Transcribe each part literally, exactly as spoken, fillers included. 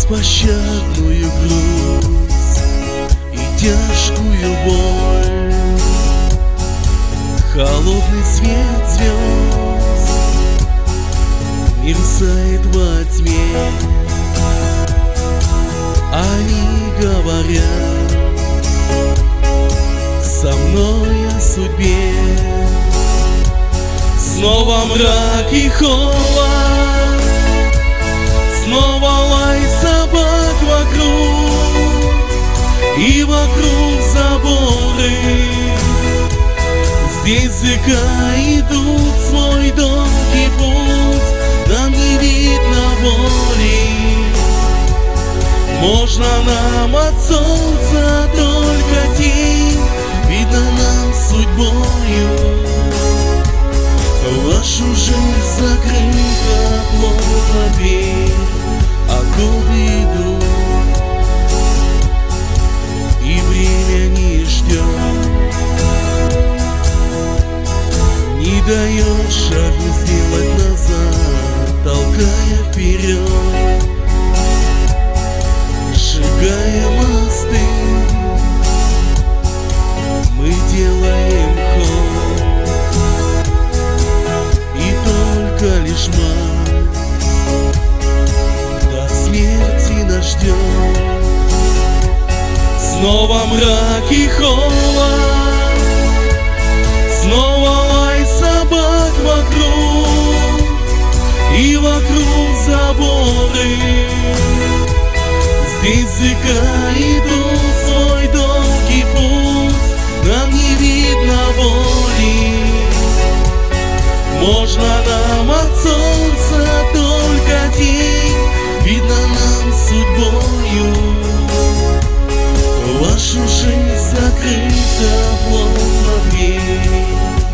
беспощадную грусть и тяжкую боль. Холодный свет звезд мерцает во тьме. Они говорят со мной о судьбе. Снова мрак и холод, снова лай собак вокруг, и вокруг заборы. Здесь зыка идут свой долгий путь, нам не видно боли. Можно нам от солнца только тень, видно нам судьбою. Вашу жизнь закрыта плотно дверь, а годы идут, и время не ждет. Не дает шаг сделать назад, толкая вперед, сжигая мосты, мы делаем ход. Лишь мать до смерти нас ждет. Снова мрак и холод, снова лай собак вокруг, и вокруг заборы. Здесь зыка идут свой долгий путь, нам не видно боли. Можно нам от солнца только день, видно нам судьбою. Вашу жизнь закрыта плотно дверь.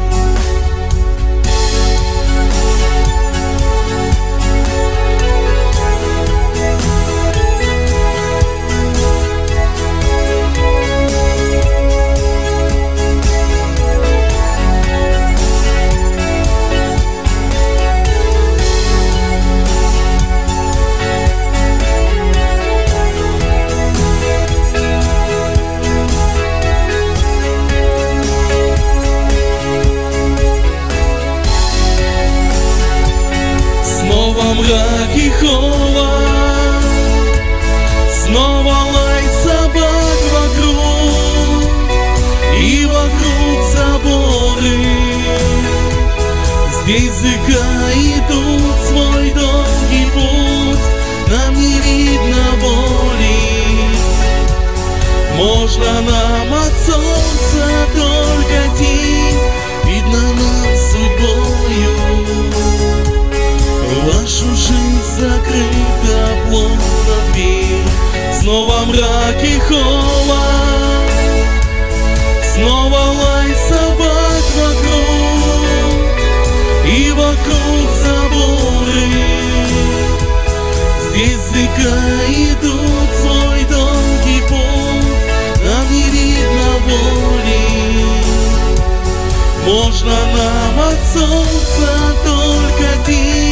Снова мрак и холод, снова лай собак вокруг, и вокруг заборы. Здесь зыка идут свой долгий путь, нам не видно боли. Можно нам от солнца только день, видно нам судьбою. Вашу жизнь закрыта плотно дверь. Снова мрак и холод, снова лай собак вокруг, и вокруг заборы. Здесь зыка идут свой долгий путь, нам не видно боли. Можно нам от солнца только день,